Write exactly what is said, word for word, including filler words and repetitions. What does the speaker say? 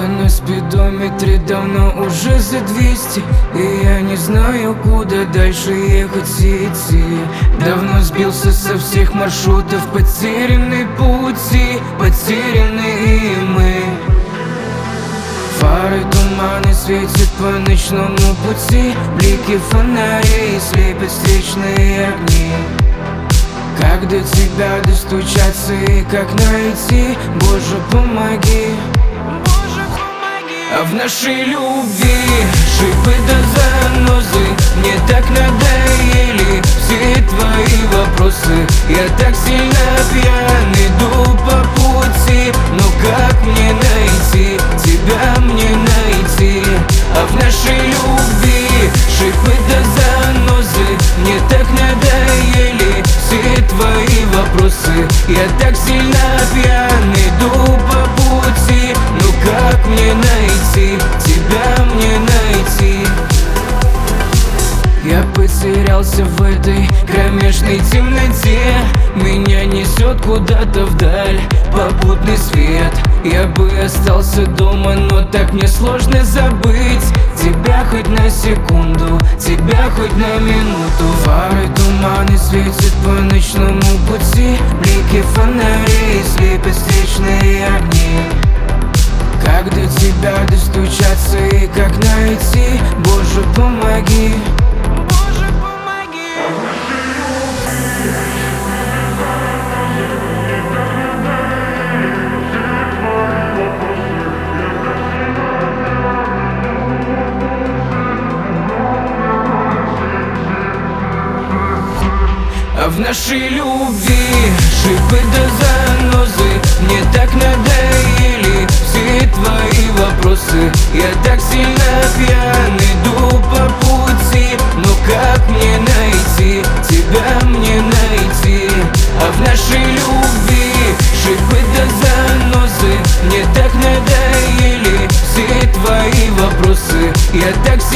на спидометре давно уже за двести, и я не знаю, куда дальше ехать и идти. Давно сбился со всех маршрутов, потерянный пути, потеряны и мы. Фары туманы светят по ночному пути, блики фонарей слепят встречные огни. Как до тебя достучаться и как найти? Боже, помоги, Боже, помоги. А в нашей любви шипы да занозы, мне так надоели все твои вопросы. Я так сильно пьян, иду по пути, но как мне найти? Тебя мне найти. А в нашей любви шипы да занозы, мне так надоели все твои вопросы. Я так сильно пьян, иду по пути, ну как мне найти? Тебя мне найти. Я потерялся в этой кромешной темноте, меня несет куда-то вдаль попутный свет. Я бы остался дома, но так мне сложно забыть тебя хоть на секунду, тебя хоть на минуту. Фары туманы светят по ночному пути, блики фонарей слепят встречные огни. Как до тебя достучаться и как найти? Боже, помоги, Боже, помоги. А в нашей любви шипы да занозы, мне так надоели все твои вопросы. Я так сильно пьян, иду по пути, но как мне найти? Тебя мне найти. А в нашей любви шипы да занозы, мне так надоели все твои вопросы. Я так